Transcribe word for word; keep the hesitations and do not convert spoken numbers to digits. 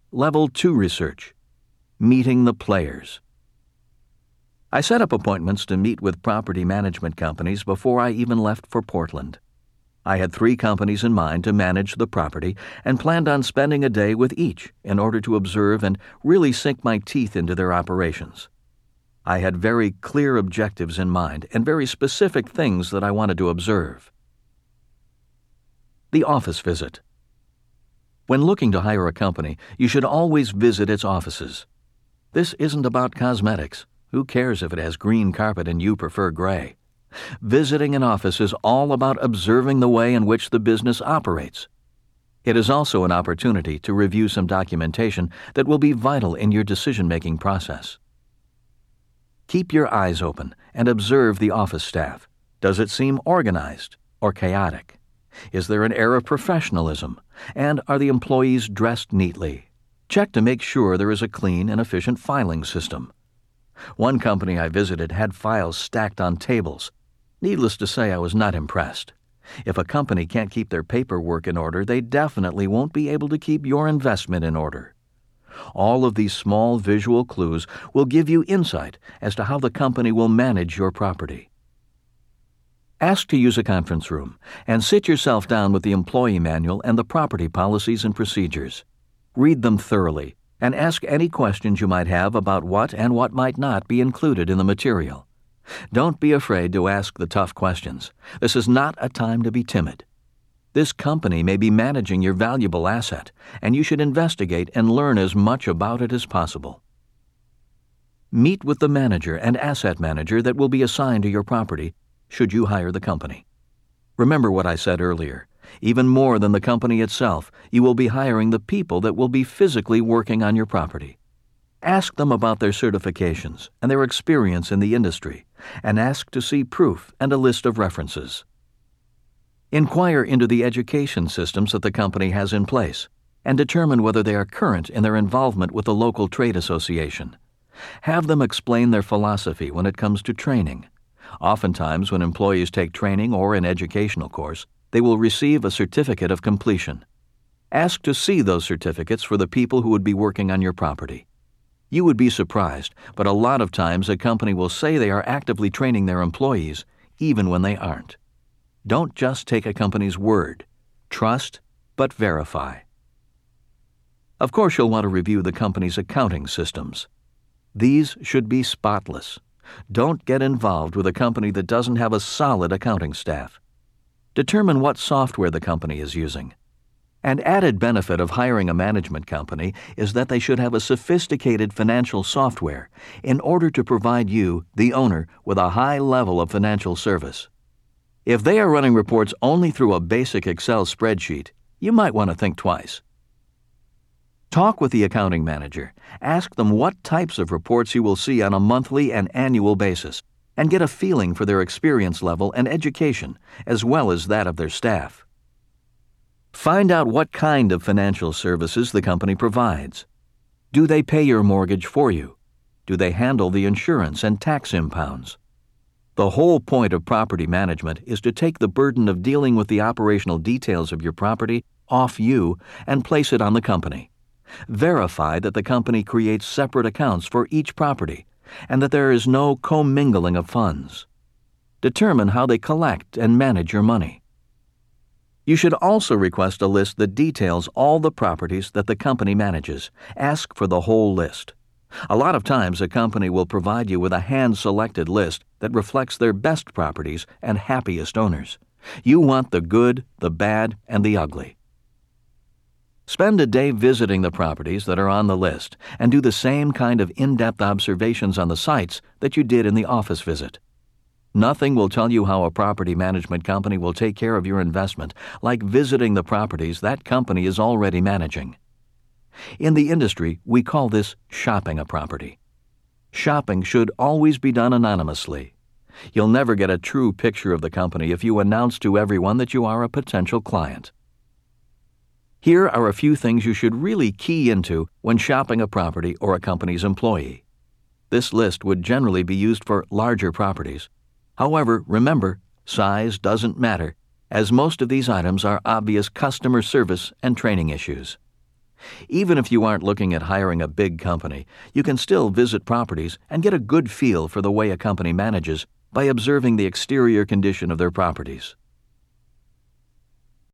Level two research. Meeting the players. I set up appointments to meet with property management companies before I even left for Portland. I had three companies in mind to manage the property and planned on spending a day with each in order to observe and really sink my teeth into their operations. I had very clear objectives in mind and very specific things that I wanted to observe. The office visit. When looking to hire a company, you should always visit its offices. This isn't about cosmetics. Who cares if it has green carpet and you prefer gray? Visiting an office is all about observing the way in which the business operates. It is also an opportunity to review some documentation that will be vital in your decision-making process. Keep your eyes open and observe the office staff. Does it seem organized or chaotic? Is there an air of professionalism? And are the employees dressed neatly? Check to make sure there is a clean and efficient filing system. One company I visited had files stacked on tables. Needless to say, I was not impressed. If a company can't keep their paperwork in order, they definitely won't be able to keep your investment in order. All of these small visual clues will give you insight as to how the company will manage your property. Ask to use a conference room and sit yourself down with the employee manual and the property policies and procedures. Read them thoroughly and ask any questions you might have about what and what might not be included in the material. Don't be afraid to ask the tough questions. This is not a time to be timid. This company may be managing your valuable asset, and you should investigate and learn as much about it as possible. Meet with the manager and asset manager that will be assigned to your property should you hire the company. Remember what I said earlier. Even more than the company itself, you will be hiring the people that will be physically working on your property. Ask them about their certifications and their experience in the industry, and ask to see proof and a list of references. Inquire into the education systems that the company has in place, and determine whether they are current in their involvement with the local trade association. Have them explain their philosophy when it comes to training. Oftentimes, when employees take training or an educational course, they will receive a certificate of completion. Ask to see those certificates for the people who would be working on your property. You would be surprised, but a lot of times a company will say they are actively training their employees, even when they aren't. Don't just take a company's word. Trust, but verify. Of course, you'll want to review the company's accounting systems. These should be spotless. Don't get involved with a company that doesn't have a solid accounting staff. Determine what software the company is using. An added benefit of hiring a management company is that they should have a sophisticated financial software in order to provide you, the owner, with a high level of financial service. If they are running reports only through a basic Excel spreadsheet, you might want to think twice. Talk with the accounting manager. Ask them what types of reports you will see on a monthly and annual basis, and get a feeling for their experience level and education, as well as that of their staff. Find out what kind of financial services the company provides. Do they pay your mortgage for you? Do they handle the insurance and tax impounds? The whole point of property management is to take the burden of dealing with the operational details of your property off you and place it on the company. Verify that the company creates separate accounts for each property and that there is no commingling of funds. Determine how they collect and manage your money. You should also request a list that details all the properties that the company manages. Ask for the whole list. A lot of times a company will provide you with a hand-selected list that reflects their best properties and happiest owners. You want the good, the bad, and the ugly. Spend a day visiting the properties that are on the list and do the same kind of in-depth observations on the sites that you did in the office visit. Nothing will tell you how a property management company will take care of your investment like visiting the properties that company is already managing. In the industry, we call this shopping a property. Shopping should always be done anonymously. You'll never get a true picture of the company if you announce to everyone that you are a potential client. Here are a few things you should really key into when shopping a property or a company's employee. This list would generally be used for larger properties. However, remember, size doesn't matter, as most of these items are obvious customer service and training issues. Even if you aren't looking at hiring a big company, you can still visit properties and get a good feel for the way a company manages by observing the exterior condition of their properties.